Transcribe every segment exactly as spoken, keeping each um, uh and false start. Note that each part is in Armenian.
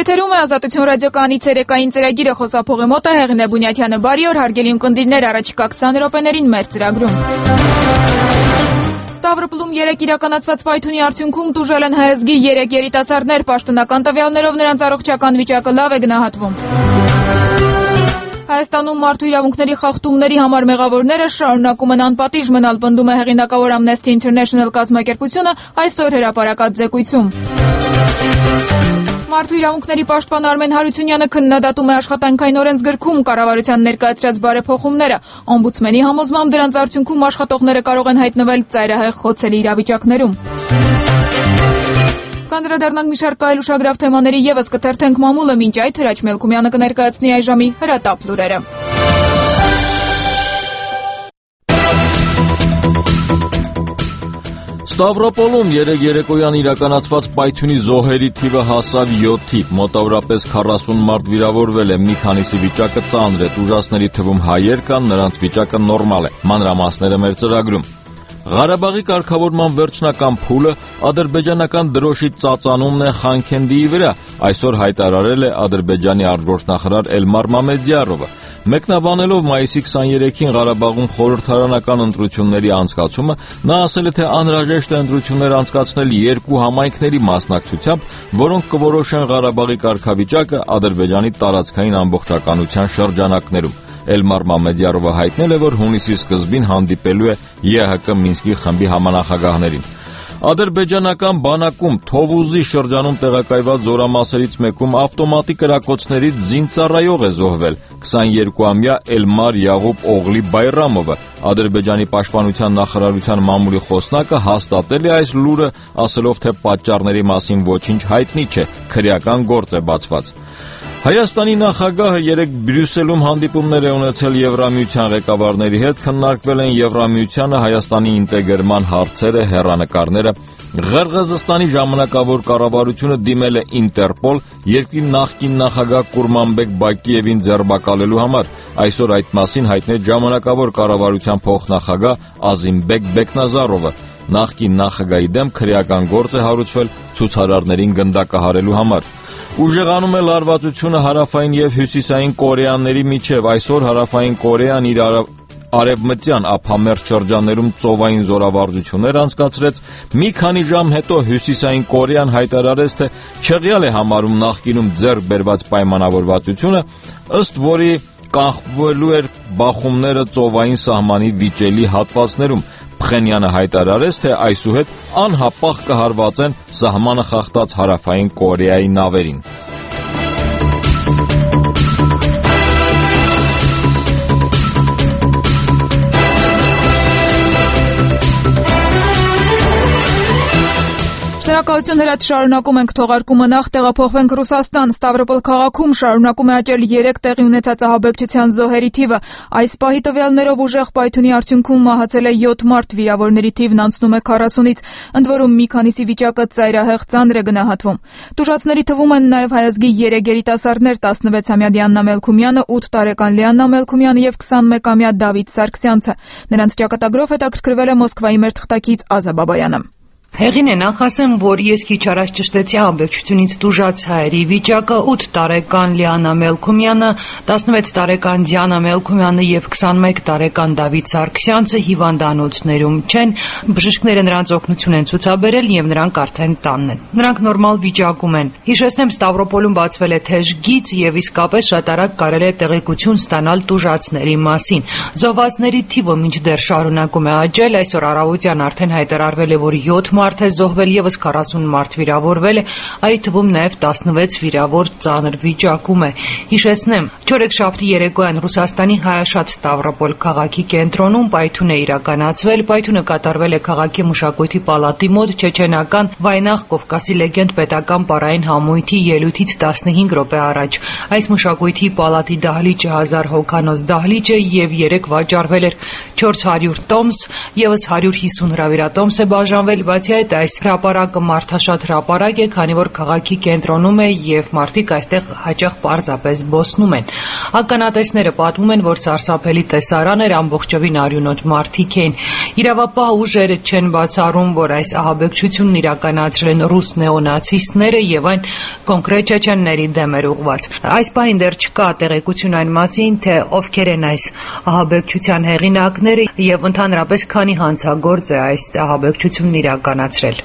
Եթերում է Ազատություն ռադիոկայանի ցերեկային ծրագիրը, խոսափողի մոտ է Հեղինե Բունյաթյանը։ Բարի օր, հարգելի ունկնդիրներ, առաջիկա քսան րոպեներին մեր ծրագրում։ Ստավրոպոլում երեկ իրականացված պայթյունի արդյունքում տուժել են հայ ազգի երեք երիտասարդներ, պաշտոնական տվյալներով նրանց առողջական վիճակը լավ է գնահատվում։ Հայաստանում մարդու իրավունքների խախտումների համար մեղավորները շարունակում են անպատիժ մնալ, պնդում է հեղինակավոր Amnesty International կազմակերպությունը այսօր հրապարակած զեկույցում։ Մարդու իրավունքների պաշտպան Արմեն Հարությունյանը քննադատում է աշխատանքային օրենսգրքում կառավարության ներկայացրած բարեփոխումները։ Օմբուդսմենի համոզմամբ դրանց արդյունքում աշխատողները կարող են հայտնվել ծայրահեղ խոցելի իրավիճակներում։ Կանդրադառնանք մի շարք այլ ուշագրավ թեմաների ևս կթերթենք մամուլը, մինչ այդ Հրաչ Մելքումյանը կներկայացնի այժմի հրատապ լուրերը։ Ստավրոպոլում երեկ երեկոյան իրականացված պայթյունի զոհերի թիվը հասավ յոթի, մոտավորապես քառասուն մարդ վիրավորվել է, մի քանիսի վիճակը ծանր է, տուժածների թվում հայեր կան, նրանց վիճակը նորմալ է։ Մանրամասները մեր ծրագրում։ Ղարաբաղի կարգավորման վերջնական փուլը ադրբեջանական դրոշի ծածանումն է Խանքենդիի վրա, այսօր հայտարարել է Ադրբեջանի արտգործնախարար Էլմար Մամեդյարովը։ Մեկնաբանելով մայիսի քսաներեքին Ղարաբաղում խորհրդարանական ընտրությունների անցկացումը, նա ասել է, թե անհրաժեշտ է ընտրություններ անցկացնել երկու համայնքների մասնակցությամբ, որոնք կորոշեն Ղարաբաղի կարգավիճակը Ադրբեջանի տարածքային ամբողջականության շրջանակներում։ Էլմար Մամեդյարովը հայտնել է, որ հունիսի սկզբին հանդիպելու է ԵՀԿ Մինսկի խմբի համանախագահներին։ Ադրբեջանական բանակում Թովուզի շրջանում տեղակայված զորամասերից մեկում ավտոմատիկ կրակոցներից զինծառայող է զոհվել քսաներկուամյա Էլմար Յաղուբ Օղլի Բայրամովը։ Ադրբեջանի պաշտպանության նախարարության մամուլի խոսնակը հաստատել է այս լուրը, ասելով, թե պատճառների մասին ոչինչ հայտնի չէ, քրեական գործ է բացված։ Հայաստանի նախագահը երեկ Բրյուսելում հանդիպումներ է ունեցել Եվրամիության ղեկավարների հետ, քննարկվել են Եվրամիությանը Հայաստանի ինտեգրման հարցերը, հեռանկարները։ Ղրղըզստանի ժամանակավոր կառավարությունը դիմել է Ինտերպոլ երկրի նախկին նախագահ Կուրմանբեկ Բակիևին ձերբակալելու համար։ Այսօր այդ մասին հայտնել ժամանակավոր կառավարության փոխնախագահ Ազիմբեկ Բեկնազարովը։ Նախկին նախագահի դեմ քրեական գործ է հարուցվել ցուցարարներին գնդակահարելու համար։ Ուժեղանում է լարվածությունը հարավային եւ հյուսիսային կորեաների միջև։ Այսօր հարավային Կորեան իր արևմտյան ափամերձ շրջաններում ծովային զորավարժություններ անցկացրեց։ Մի քանի ժամ հետո հյուսիսային Կորեան հայտարարեց, թե չեղյալ է համարում նախկինում ձեռք բերված պայմանավորվածությունը, ըստ որի կանխվելու էր բախումները ծովային սահմանի վիճելի հատվածներում։ Փխենյանը հայտարարեց, թե այսուհետ անհապաղ կհարվածեն սահմանը խախտած հարավային Կորեայի նավերին։ Շնորհակալություն Հրաչ, շարունակում ենք թողարկումը, նախ տեղափոխվենք Ռուսաստան։ Ստավրոպոլ քաղաքում շարունակում է աճել երեք տեղի ունեցած ահաբեկչության զոհերի թիվը։ Այս պահի տվյալներով ուժեղ պայթյունի արդյունքում մահացել է յոթ մարդ, վիրավորների թիվն անցնում է քառասունից, ընդ որում մի քանիսի վիճակը ծայրահեղ ծանր է գնահատվում։ Տուժածների թվում են նաև հայ ազգի երեք երիտասարդներ՝ տասնվեցամյա Դիանա Մելքումյանը, ութ տարեկան Լիաննա Մելքումյանը եւ քսանմեկամյա Դավիթ Սարգսյանցը։ Նրանց ճակատագրով հետաքրքրվել է Մոսկվայի մեր թղթակից Ազա Բաբայանը։ Հեղինե, նախ ասեմ, որ ես քիչ առաջ ճշտեցի ահաբեկչությունից տուժած հայերի վիճակը, ութ տարեկան Լիաննա Մելքումյանը, տասնվեց տարեկան Դիանա Մելքումյանը եւ քսանմեկ տարեկան Դավիթ Սարգսյանցը հիվանդանոցներում չեն, բժիշկները նրանց օգնություն են ցուցաբերել եւ նրանք արդեն տանն են։ Նրանք նորմալ վիճակում են։ Հիշեցնեմ, Ստավրոպոլում բացվել է թեժ գիծ եւ իսկապես շատ արագ կարելի է տեղեկություն ստանալ տուժածների մասին։ Զոհվածների թիվը մինչդեռ շարունակում է աճել, այսօր առավոտյան արդեն հայտարարվել է, որ յոթ մարդ է զոհվել, եւս քառասուն մարդ վիրավորվել է, այդ թվում նաև տասնվեց վիրավոր ծանր վիճակում է։ Հիշեցնեմ, չորեքշաբթի երեկոյան Ռուսաստանի Հայաշատ Ստավրոպոլ քաղաքի կենտրոնում պայթյուն է իրականացվել։ Պայթյունը կատարվել է քաղաքի մշակույթի պալատի մոտ չեչենական Վայնախ Կովկասի լեգենդ պետական պարային համույթի ելույթից տասնհինգ րոպե առաջ։ Այս մշակույթի պալատի դահլիճը հազար հոգանոց դահլիճ է եւ երեք վաճառվել էր չորս հարյուր տոմս, եւս հարյուր հիսուն հրավիրատոմս է բաժանվել, բացի բացի այդ այս հրապարակը մարդաշատ հրապարակ է, քանի որ քաղաքի կենտրոնում է եւ մարդիկ այստեղ հաճախ պարզապես բոսնում են։ Ականատեսները պատմում են, որ սարսափելի տեսարան էր, ամբողջովին արյունոտ մարդիկ էին։ Իրավապահ ուժերը չեն բացառում, որ այս ահաբեկչությունն իրականացրել են ռուս նեոնացիստները եւ այն կոնկրետ չեչենների դեմ էր ուղղված։ Այս պահին դեռ չկա տեղեկություն այն մասին, թե ովքեր են այս ահաբեկչության հեղինակները եւ ընդհանրապես քանի հանցագործ է այս ահաբեկչությունն իրականացրել։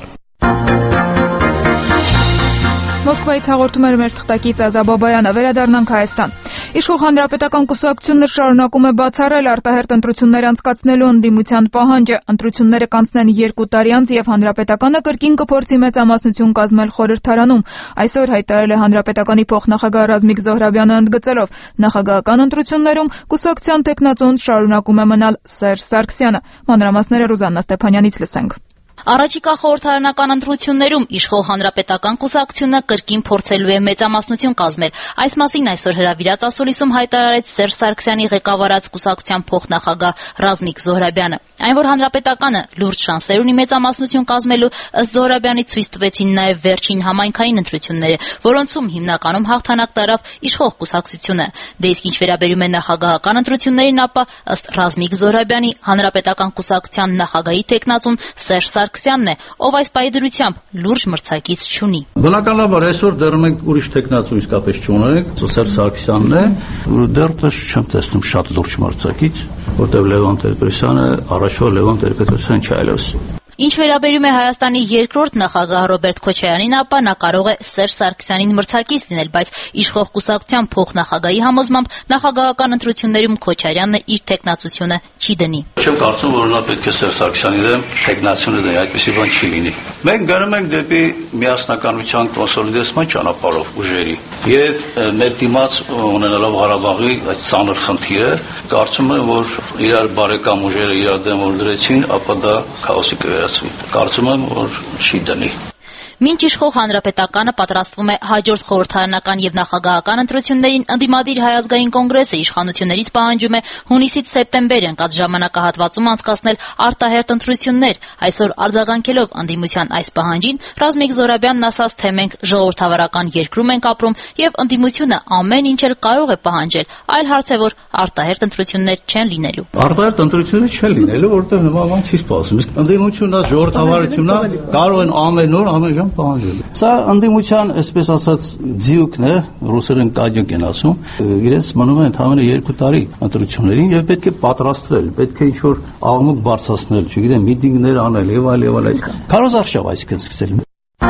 Մոսկվայից հաղորդում էր մեր թղթակից Ազա Բաբայանը։ Վերադառնանք Հայաստան։ Իշխող հանրապետական կուսակցությունը շարունակում է բացառել արտահերթ ընտրություններ անցկացնելու ընդդիմության պահանջը։ Ընտրությունները կանցնեն երկու տարի անց եւ հանրապետականը կրկին կփորձի մեծամասնություն կազմել խորհրդարանում։ Այսօր հայտարարել է հանրապետականի փոխնախագահ Ռազմիկ Զոհրաբյանը ընդգծելով. նախագահական ընտրություններում կուսակցության տեխնացուն շարունակում է մնալ Սերժ Սարգսյանը։ Մանրամասները Ռուզաննա Ստեփանյանից լսենք։ Առաջիկա խորհրդարանական ընտրություններում իշխող հանրապետական կուսակցությունը կրկին փորձելու է մեծամասնություն կազմել։ Այս մասին այսօր հրավիրած ասուլիսում հայտարարեց Սերժ Սարգսյանի ղեկավարած կուսակցության փոխնախագահ Ռազմիկ Զոհրաբյանը։ Այն, որ հանրապետականը լուրջ շանսեր ունի մեծամասնություն կազմելու, ըստ Զոհրաբյանի ցույց տվեցին նաև վերջին համայնքային ընտրությունները, որոնցում հիմնականում հաղթանակ տարավ իշխող կուսակցությունը։ Դե իսկ ինչ վերաբերում է նախագահական ընտրություններին, ապա ըստ Ռազմիկ Զոհրաբյանի հանրապետական կուսակցության նախագահի տեխնացուն Սերժ Սարգսյանն է, ով այս պայդրությամբ լուրջ մրցակից չունի։ Բնականաբար այսօր դեռ մենք ուրիշ տեխնացու իսկապես չունենք, Սերժ Սարգսյանն է, որ դեռ չեմ տեսնում շատ լուրջ մրցակից, որտեղ Լևոն Տեր-Պետրոսյանը առաջվա Լևոն Տեր-Պետրոսյան չայլոս։ Ինչ վերաբերում է Հայաստանի երկրորդ նախագահ Ռոբերտ Քոչարյանին, ապա նա կարող է Սերժ Սարգսյանին մրցակից լինել, բայց իշխող կուսակցության փոխնախագահի համոզմամբ նախագահական ընտրություններում Քոչարյանն իր տեխնացությունը չի դնի։ Չեմ կարծում, որ նա պետք է Սերժ Սարգսյանի դեմ տեխնացիոնը դնի, այդպիսի բան չի լինի։ Մենք գնում ենք դեպի միասնականության կոնսոլիդացման ճանապարհով ուժերի եւ մեր դիմաց ունենալով Ղարաբաղի այդ ծանր խնդիրը, կարծում եմ, որ իրար բարեկամ ուժերը իրար դեմ որ դրեցին, ապա դա քաոսի կվերածվի։ Կարծում եմ, որ չի դնի։ Մինչ իշխող հանրապետականը պատրաստվում է հաջորդ խորհրդարանական եւ նախագահական ընտրություններին, ընդդիմադիր Հայ ազգային կոնգրեսը իշխանություններից պահանջում է հունիսից սեպտեմբեր ընկած ժամանակահատվածում անցկացնել արտահերթ ընտրություններ։ Այսօր արձագանքելով ընդդիմության այս պահանջին, Ռազմիկ Զոհրաբյանն ասաց, թե մենք ժողովրդավարական երկրում ենք ապրում եւ ընդդիմությունը ամեն ինչ էլ կարող է պահանջել, այլ հարց է, որ արտահերթ ընտրություններ չեն լինելու։ Արտահերթ ընտրություններ չեն լինելու, որտեղ նման բան չի սպասում։ Իսկ ընդդիմությունը, ժողովրդավարությունը կարող են ամեն օր, ամեն ժամ պահանջել։ Սա ընդդիմության, այսպես ասած, ձիուկն է, ռուսերեն կադյոկ են ասում, իրենց մնում է ընդհանրապես երկու տարի ընտրություններին եւ պետք է պատրաստվել, պետք է ինչ-որ աղմուկ բարձրացնել, չգիտեմ, միտինգներ անել եւ այլ եւ այլ։ Քարոզարշավ այսինքն սկսել։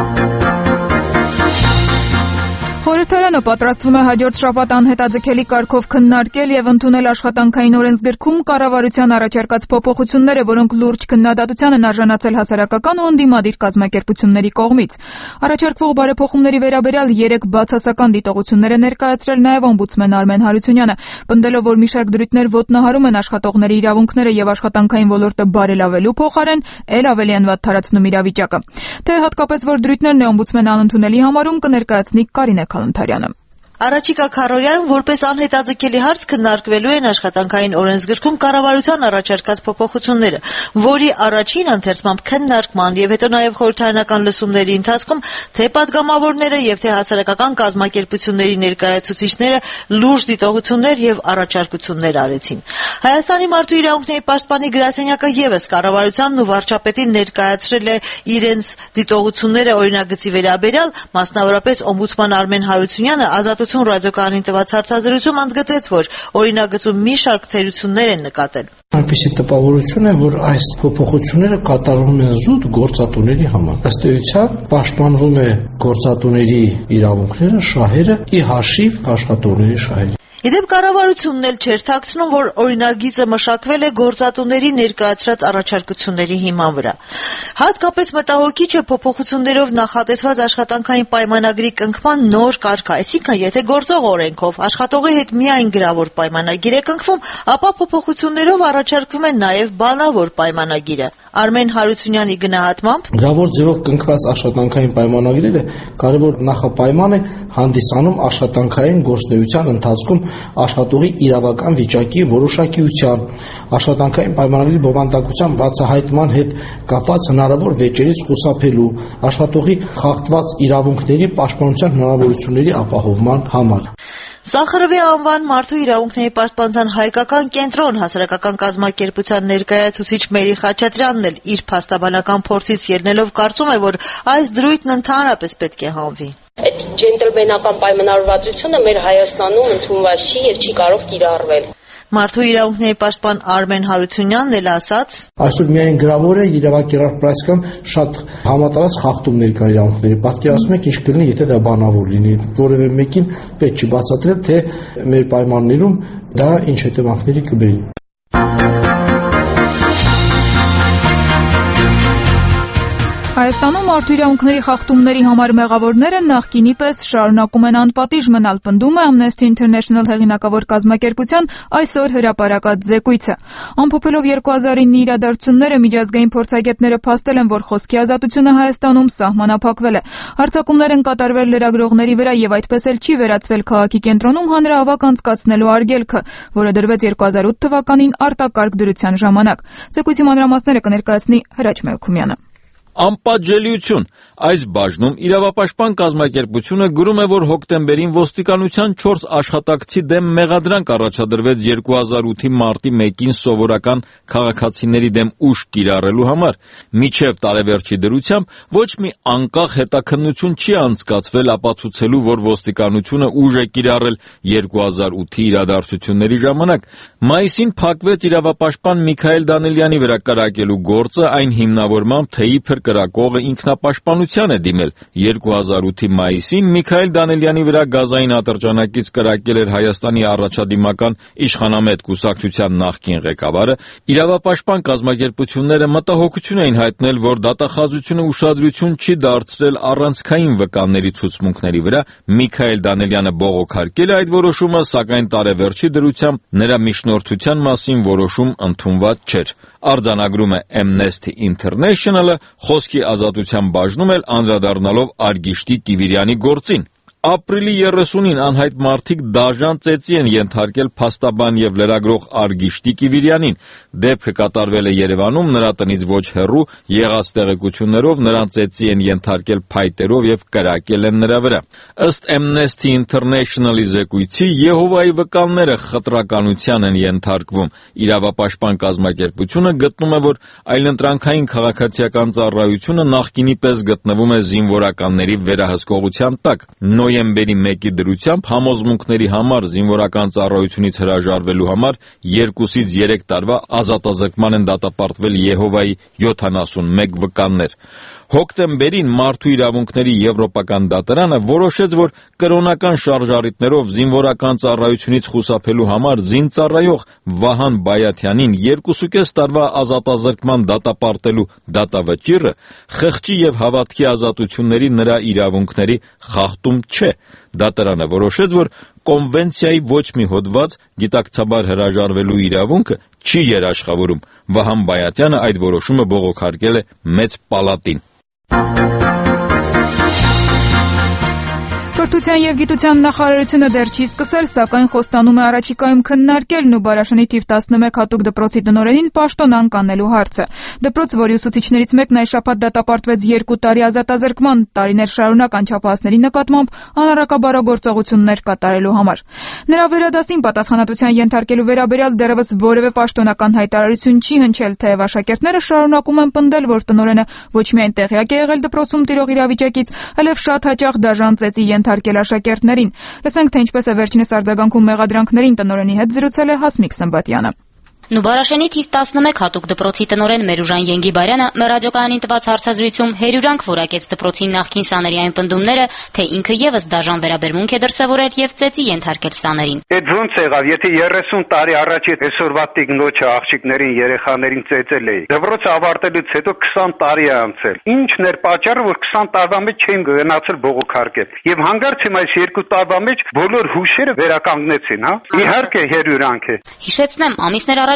Խորհրդարանը պատրաստվում է հաջորդ շաբաթ անհետաձգելի կարգով քննարկել եւ ընդունել աշխատանքային օրենսգրքում կառավարության առաջարկած փոփոխությունները, որոնք լուրջ քննադատության են արժանացել հասարակական ու ընդդիմադիր կազմակերպությունների կողմից։ Առաջարկվող բարեփոխումների վերաբերյալ երեք բացասական դիտողություններ է ներկայացրել նաեւ օմբուդսմեն Արմեն Հարությունյանը, պնդելով, որ մի շարք դրույթներ ոտնահարում են աշխատողների իրավունքները եւ աշխատանքային ոլորտը բարելավելու փոխարեն ել ավելի են վատթարացնում իրավիճակը։ Թե հատկապես որ դրույթներն է օմբուդսմենը անընդունելի համարում, կներկայացնի Կարինե Քալանթարյանը։ Առաջիկա քարոզարշավում որպես անհետաձգելի հարց քննարկվելու են աշխատանքային օրենսգրքում կառավարության առաջարկած փոփոխությունները, որի առաջին ընթերցմամբ քննարկման եւ հետո նաեւ խորհրդարանական լսումների ընթացքում թե падգամավորները եւ թե հասարակական կազմակերպությունների ներկայացուցիչները լուրջ դիտողություններ եւ առաջարկություններ արեցին։ Հայաստանի մարդու իրավունքների պաշտպանի գրասենյակը եւս կառավարությանն ու վարչապետին ներկայացրել է իրենց դիտողությունները օրինագծի վերաբերյալ, մասնավորապես օմբուդսման Արմեն Հարությունյանը ազատ ռադիոկայանին տված հարցազրույցում ընդգծեց, որ օրինագծում մի շարք թերություններ են նկատել։ Այնպիսի տպավորություն է, որ այս փոփոխությունները կատարվում են զուտ գործատուների համար։ Ըստ էության պաշտպանվում է գործատուների իրավունքները, շահերը ի հաշիվ աշխատողների շահերի։ Իդեպ կառավարությունն էլ չէր թաքցնում, որ օրինագիծը մշակվել է գործատուների ներկայացրած առաջարկությունների հիման վրա։ Հատկապես մտահոգիչ է փոփոխություններով նախատեսված աշխատանքային պայմանագրի կնքման նոր կարգ, այսինքն եթե գործող օրենքով աշխատողի հետ միայն գրավոր պայմանագիր է կնքվում, ապա փոփոխություններով առաջարկվում է նաև բանավոր պայմանագիրը։ Արմեն Հարությունյանի գնահատմամբ գրավոր ձևով կնքված աշխատանքային պայմանագրերը կարևոր նախապայման է հանդիսանում աշխատանքային գործունեության ընթացքում աշխատողի իրավական վիճակի որոշակիության, աշխատանքային պայմանագրի բովանդակության բացահայտման հետ կապված հնարավոր վեճերից խուսափելու, աշխատողի խախտված իրավունքների պաշտպանության հնարավորությունների ապահովման համար։ Սախարովի անվան մարդու իրավունքների պաշտպանության հայկական կենտրոն հասարակական կազմակերպության ներկայացուցիչ Մերի Խաչատրյանն էլ իր փաստաբանական փորձից ելնելով կարծում է, որ այս դրույթն ընդհանրապես պետք է հանվի։ Այդ ջենտլմենական պայմանավորվածությունը մեր Հայաստանում ընդունված չի եւ չի կարող կիրառվել։ Մարդու իրավունքների պաշտպան Արմեն Հարությունյանն էլ ասաց. Այսօր միայն գրավոր է իրավակերպ պրակտիկան շատ համատարած խախտումներ կա իրավունքների։ Պատկերացնում եք ինչ կլինի, եթե դա բանավոր լինի։ Որևէ մեկին պետք չի բացատրել, թե մեր պայմաններում դա ինչ հետևանքների կբերի։ Հայաստանում մարդու իրավունքների խախտումների համար մեղավորները նախկինի պես շարունակում են անպատիժ մնալ, պնդում է Amnesty International հեղինակավոր կազմակերպության այսօր հրապարակած զեկույցը։ Ամփոփելով երկու հազար իննի իրադարձությունները, միջազգային փորձագետները փաստել են, որ խոսքի ազատությունը Հայաստանում սահմանափակվել է։ Հարձակումներ են կատարվել լրագրողների վրա եւ այդպես էլ չի վերացվել քաղաքի կենտրոնում հանրահավաք անցկացնելու արգելքը, որը դրվեց երկու հազար ութ թվականին արտակարգ դրության ժամանակ։ Զեկույցի մանրամասները կներկայացնի Հրաչ Մելքումյանը։ Անպատժելիություն։ Այս բաժնում իրավապաշտպան կազմակերպությունը գրում է, որ հոկտեմբերին ոստիկանության չորս աշխատակցի դեմ մեղադրանք առաջադրվեց երկու հազար ութի մարտի մեկին սովորական քաղաքացիների դեմ ուժ կիրառելու համար։ Մինչև տարեվերջի դրությամբ ոչ մի անկախ հետաքննություն չի անցկացվել ապացուցելու, որ ոստիկանությունը ուժ է կիրառել երկու հազար ութի իրադարձությունների ժամանակ։ Մայիսին փակվեց իրավապաշտպան Միքայել Դանիելյանի վրա կրակելու գործը այն հիմնավորմամբ, թե իբր կրակողը ինքնապաշտպանության է դիմել։ երկու հազար ութի մայիսին Միքայել Դանիելյանի վրա գազային ատրճանակից կրակել էր Հայաստանի առաջադիմական իշխանամետ կուսակցության նախկին ղեկավարը։ Իրավապաշտպան կազմակերպությունները մտահոգություն էին հայտնել, որ դատախազությունը ուշադրություն չի դարձրել առանցքային վկանների ցուցմունքների վրա։ Միքայել Դանիելյանը բողոքարկել է այդ որոշումը, սակայն տարեվերջի դրությամբ նրա միջնորդության մասին որոշում ընդունված չէր։ Արձանագրում է Amnesty International-ը, խոսքի ազատության բաժնում էլ անդրադառնալով Արգիշտի Կիվիրյանի գործին։ Ապրիլի երեսունին անհայտ մարդիկ դաժան ծեծի են ենթարկել փաստաբան եւ լրագրող Արգիշտի Կիվիրյանին։ Դեպքը կատարվել է Երևանում, նրա տնից ոչ հեռու, եղած տեղեկություններով նրան ծեծի են ենթարկել փայտերով եւ կրակել են նրա վրա։ Ըստ Amnesty International-ի զեկույցի, Եհովայի վկանները խտրականության են ենթարկվում։ Իրավապաշտպան կազմակերպությունը գտնում է, որ այլընտրանքային քաղաքացիական ծառայությունը նախկինի պես գտնվում է զինվորականների վերահսկողության տակ։ Նոյեմբերի մեկի դրությամբ համոզմունքների համար զինվորական ծառայությունից հրաժարվելու համար երկուսից երեք տարվա ազատազրկման են դատապարտվել Եհովայի յոթանասունմեկ վկաններ։ Հոկտեմբերին Մարդու իրավունքների եվրոպական դատարանը որոշեց, որ կրոնական շարժառիթներով զինվորական ծառայությունից խուսափելու համար զինծառայող Վահան Բայաթյանին երկուսուկես տարվա ազատազրկման դատապարտելու դատավճիռը խղճի եւ հավատքի ազատությունների նրա իրավունքների խախտում չէ։ Դատարանը որոշեց, որ կոնվենցիայի ոչ մի հոդված գիտակցաբար հրաժարվելու իրավունքը չի երաշխավորում։ Վահան Բայաթյանը այդ որոշումը բողոքարկել է մեծ պալատին։ Կրթության եւ գիտության նախարարությունը դեռ չի սկսել, սակայն խոստանում է առաջիկայում քննարկելն ու Բարաշանի թիվ տասնմեկ հատուկ դպրոցի տնօրենին պաշտոնանկ անելու հարցը։ Դպրոց, որի ուսուցիչներից մեկն այս շաբաթ դատապարտվեց երկու տարի ազատազրկման, տարիներ շարունակ անչափահասների նկատմամբ անառակաբարագործողություններ կատարելու համար։ Նրա վերադասին պատասխանատվության ենթարկելու վերաբերյալ դեռևս որևէ պաշտոնական հայտարարություն չի հնչել, թեև աշակերտները շարունակում են պնդել, որ տնօրենը ոչ միայն տեղյակ է եղել դպրոցում տիրող իրավիճակից, այլև շատ հաճախ դաժան ծեծի ենթարկել աշակերտներին։ Լսենք, թե ինչպես է վերջինս արձագանքում մեղադրանքներին, տնօրենի հետ զրուցել է Հասմիկ Սմբատյանը։ Նուբարաշենի թիվ տասնմեկ հատուկ դպրոցի տնօրեն Մերուժան Յենգիբարյանը մեր ռադիոկայանին տված հարցազրույցում հերյուրանք որակեց դպրոցի նախկին սաների այն պնդումները, թե ինքը եւս դաժան վերաբերմունք է դրսևորել եւ ծեծի ենթարկել սաներին։ Այդ ոնց եղավ, եթե երեսուն տարի առաջ այսօրվա տիկնոջը աղջիկներին, երեխաներին ծեծել էի։ Դպրոցը ավարտելուց հետո քսան տարի է անցել։ Ինչն էր պատճառը, որ քսան տարվա մեջ չեմ գնացել բողոքարկել։ Եվ հանգարց իմ այս երկու տարվա մեջ բոլոր հուշերը վերականգնեցին, հա։ Իհարկե հերյուրանք է։ Հիշեցնեմ, ամիսներ առաջ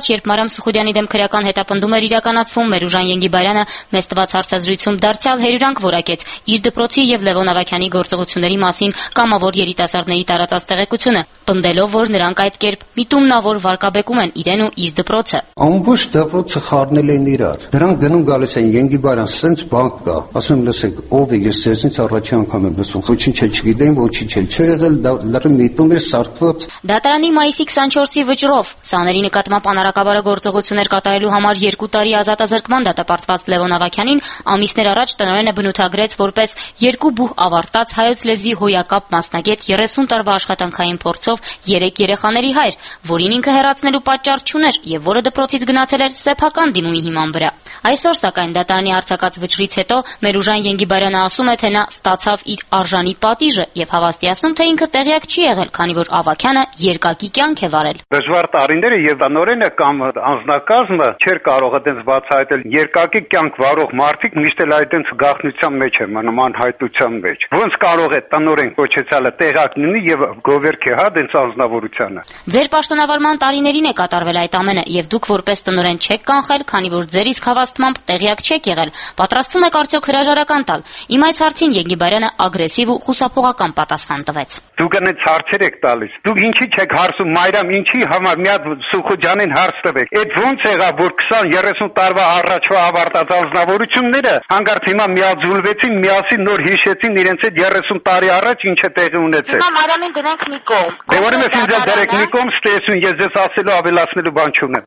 առաջ, երբ Մարիամ Սուխուդյանի դեմ քրեական հետապնդում էր իրականացվում, Մերուժան Ենգիբարյանը մեզ տված հարցազրույցում դարձյալ հերյուրանք որակեց իր դպրոցի եւ Լևոն Ավագյանի գործողությունների մասին կամավոր երիտասարդների տարածած տեղեկությունը, պնդելով, որ նրանք այդ կերպ միտումնավոր վարկաբեկում են իրեն ու իր դպրոցը։ Ամբողջ դպրոցը խառնել են իրար։ Դրանք գնում գալիս են Ենգիբարյան, սենց բանկ կա։ Ասում եմ, լսեք, ով է, ես ձեզնից առաջի անգամ եմ լսում։ Ոչինչ չգիտեմ, ոչինչ չի եղել, լրիվ միտում էր սարքված։ Դատարանի մայիսի քսանչորսի վճռով սաների նկատմամբ անարակաբար գործողություններ կատարելու համար երկու տարի ազատազրկման դատապարտված Լևոն Ավագյանին ամիսներ առաջ տնօրենը բնութագրեց որպես երկու բուհ ավարտած հայոց լեզվի հոյակապ մասնագետ երեսուն տարվա աշխատանքային փորձով երեք երեխաների հայր, որին ինքը հեռացնելու պատճառ չուներ եւ որը դպրոցից գնացել էր սեփական դիմումի հիման վրա։ Այսօր սակայն դատարանի արձակած վճռից հետո Մերուժան Ենգիբարյանը ասում է, թե նա ստացավ իր արժանի պատիժը եւ հավաստիացնում, թե ինքը տեղյակ չի եղել, քանի որ Ավագյանը երկակի կյանք է վարել։ Դժվար տարիները եւ տնօրենը կամ անձնակազմը չէր կարող այդպես բացահայտել երկակի կյանք վարող մարդիկ միշտ էլ այդպես գաղտնիության մեջ են մնում, անհայտության մեջ։ Ոնց կարող է տնօրեն կոչեցյալը տեղակ լինի եւ գովերքի հա դենց անձնավորությանը։ Ձեր պաշտոնավարման տարիներին է կատարվել այդ ամենը եւ դուք որպես տնօրեն չեք կանխել, քանի որ ձեր իսկ հավաստմամբ տեղյակ չեք եղել։ Պատրաստվում եք արդյոք հրաժարական տալ։ Իմ այս հարցին Ենգիբարյանը ագրեսիվ ու խուսափողական պատասխան տվեց։ Դուք այնց հարցեր եք տալիս։ Դուք ինչի չեք հարցում Մարիամ, ինչի համար մի հատ Սուխուդյանին հարց տվեք։ Այդ ո՞նց եղավ, որ քսան երեսուն տարվա առաջվա ավարտած անձնավորությունները հանկարծ հիմա միաձուլվեցին, միասին նոր հիշեցին իրենց այդ երեսուն տարի առաջ ինչ է տեղի ունեցել։ Հիմա Մարիամին դրանք մի կողմ։ Դե ուրեմն ինձ դերեք մի կողմ, ստեսուն ես ձեզ ասելու ավելացնելու բան չունեմ։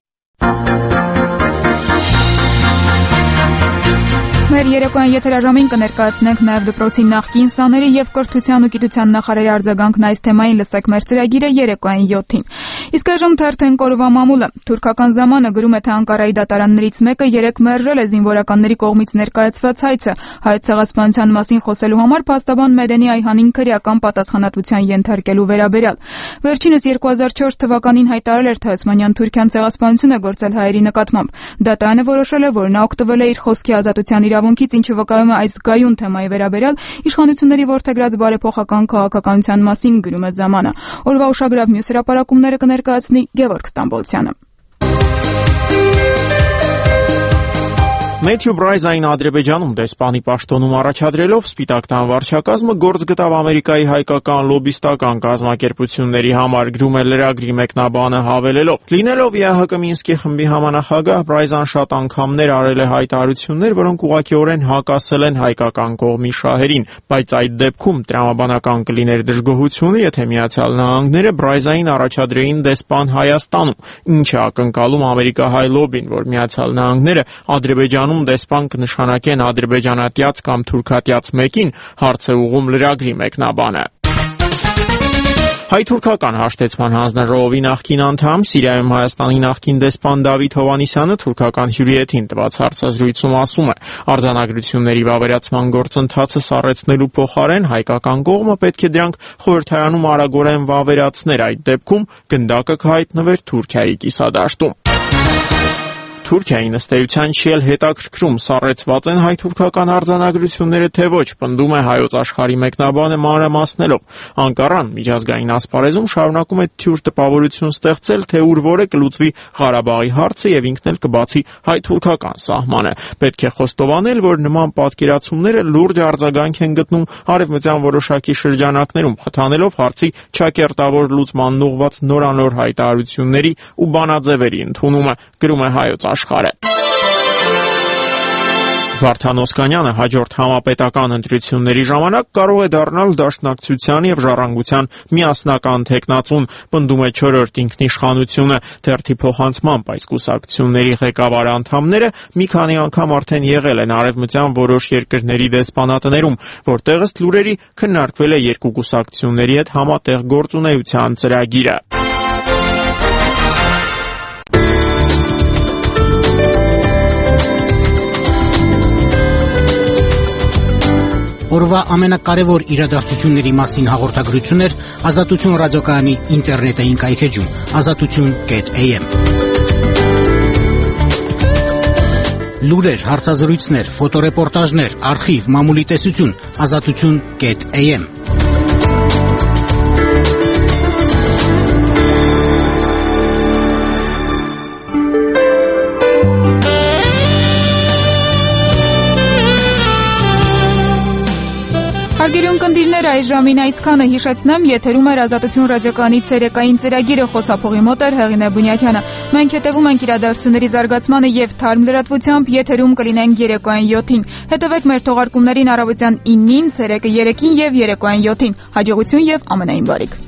Մեր երեկոյան եթերաժամին կներկայացնենք նաև դպրոցի նախկին սաների եւ կրթության ու գիտության նախարարի արձագանքն այս թեմային, լսեք մեր ծրագիրը երեկոյան յոթին։ Իսկ այժմ թերթենք օրվա մամուլը։ Թուրքական զամանը գրում է, թե Անկարայի դատարաններից մեկը երեք մերժել է զինվորականների կողմից ներկայացված հայցը հայոց ցեղասպանության մասին խոսելու համար փաստաբան Մեդենի Այհանին քրեական պատասխանատվության ենթարկելու վերաբերյալ։ Վերջինս երկու հազար չորս թվականին հայտարարել էր, թե Օսմանյան Թուրքիան ցեղասպանություն է գործել հայերի նկատմամբ։ Դատարանը որոշել է, որ նա օգտվել է իր խոսքի ազատության իրավունքից, ինչը վկայում է այս գայուն թեմայի վերաբերյալ իշխանությունների որդեգրած բարեփոխական քաղաքականության մասին, գրում է զամանը։ Օրվա ուշագրավ մյուս հրապարակումները կներկայացնի Գևորգ Ստամբոլցյանը։ Մեթյու Բրայզային Ադրբեջանում դեսպանի պաշտոնում առաջադրելով Սպիտակ տան վարչակազմը գործ գտավ Ամերիկայի հայկական լոբիստական կազմակերպությունների համար, գրում է լրագրի մեկնաբանը հավելելով. Լինելով ԵԱՀԿ Մինսկի խմբի համանախագահ, Բրայզան շատ անգամներ արել է հայտարարություններ, որոնք ուղղակիորեն հակասել են հայկական կողմի շահերին, բայց այդ դեպքում տրամաբանական կլիներ դժգոհությունը, եթե Միացյալ Նահանգները Բրայզային առաջադրեին դեսպան Հայաստանում, ինչը ակնկալում ամերիկահայ լոբին, որ Միացյալ Նահանգները Ադրբեջանում դեսպան կնշանակեն ադրբեջանատյաց կամ թուրքատյաց մեկին, հարց է ուղղում լրագրի մեկնաբանը։ Հայ-թուրքական հաշտեցման հանձնաժողովի նախկին անդամ, Սիրիայում Հայաստանի նախկին դեսպան Դավիթ Հովհաննիսյանը թուրքական հյուրիետին տված հարցազրույցում ասում է. արձանագրությունների վավերացման գործընթացը սառեցնելու փոխարեն հայկական կողմը պետք է դրանք խորհրդարանում արագորեն վավերացներ, այդ դեպքում գնդակը կհայտնվեր Թուրքիայի կիսադաշտում։ Թուրքիային ըստ էության չի էլ հետաքրքրում սառեցված են հայ-թուրքական արձանագրությունները թե ոչ, պնդում է Հայոց Աշխարհի մեկնաբանը մանրամասնելով։ Անկարան միջազգային ասպարեզում շարունակում է թյուր տպավորություն ստեղծել, թե ուր որը կլուծվի Ղարաբաղի հարցը եւ ինքն էլ կբացի հայ-թուրքական սահմանը։ Պետք է խոստովանել, որ նման պատկերացումները լուրջ արձագանք են գտնում արևմտյան որոշակի շրջանակներում, խթանելով հարցի չակերտավոր լուծմանն ուղղված նորանոր հայտարարությունների ու բանաձևերի ընդունումը, գրում է Հայոց աշխարհը։ Վարդան Օսկանյանը հաջորդ համապետական ընտրությունների ժամանակ կարող է դառնալ դաշնակցության եւ ժառանգության միասնական թեկնածուն, պնդում է չորրորդ ինքնիշխանությունը։ Թերթի փոխանցմամբ այս կուսակցությունների ղեկավար անդամները մի քանի անգամ արդեն եղել են արևմտյան որոշ երկրների դեսպանատներում, որտեղ ըստ լուրերի քննարկվել է երկու կուսակցությունների հետ համատեղ գործունեության ծրագիրը։ Օրվա ամենակարևոր իրադարձությունների մասին հաղորդագրություններ Ազատություն ռադիոկայանի ինտերնետային կայքեջում ազատություն կետ էյ էմ։ Լուրեր, հարցազրույցներ, ֆոտոռեպորտաժներ, արխիվ, մամուլի տեսություն ազատություն կետ էյ էմ։ Հարգելի ունկնդիրներ, այս ժամին այսքանը հիշեցնեմ, եթերում էր Ազատություն ռադիոկայանի ցերեկային ծրագիրը, խոսափողի մոտ էր Հեղինե Բունյաթյանը։ Մենք հետևում ենք իրադարձությունների զարգացմանը եւ թարմ լրատվությամբ եթերում կլինենք երեկոյան յոթին։ Հետևեք մեր թողարկումներին առավոտյան իննին, ցերեկը երեքին եւ երեկոյան յոթին։ Հաջողություն եւ ամենայն բարիք։